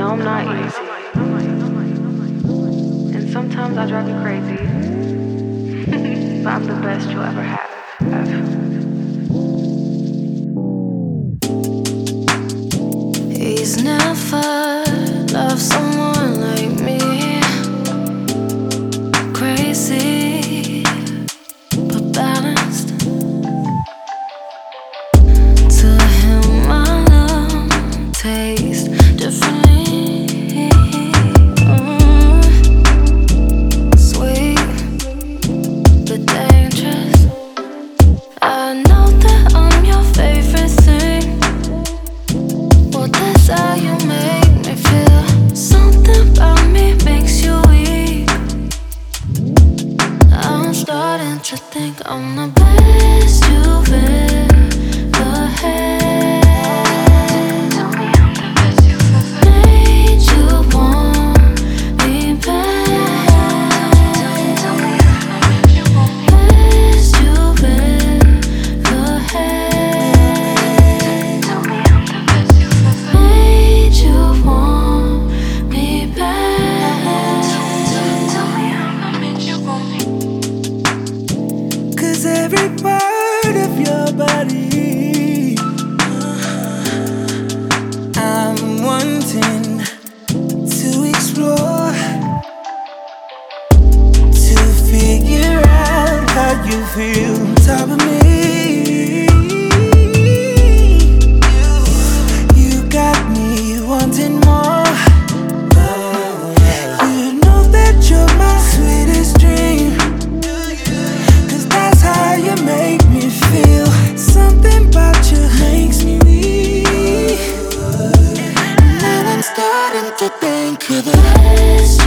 No, I'm not easy. And sometimes I drive you crazy. But I'm the best you'll ever have. He's never loved someone like me. Crazy, but balanced. To him, my love tastes differently. Sweet, but dangerous. I know that I'm your favorite thing. Well, that's how you make me feel. Something about me makes you weak. I'm starting to think I'm the best you've ever had. Tell me I'm the best you've ever made you want me back. Tell me I'm the best you want me best you've ever had. Tell me I'm the best you've ever made you want me back. Tell me I'm the made you want me. 'Cause every part of your body I'm wanting to explore, to figure out how you feel on top of me. You got me wanting more. You know that you're my sweetest dream. 'Cause that's how you make me feel. Something about you makes me weak. Now I'm starting to think you're the best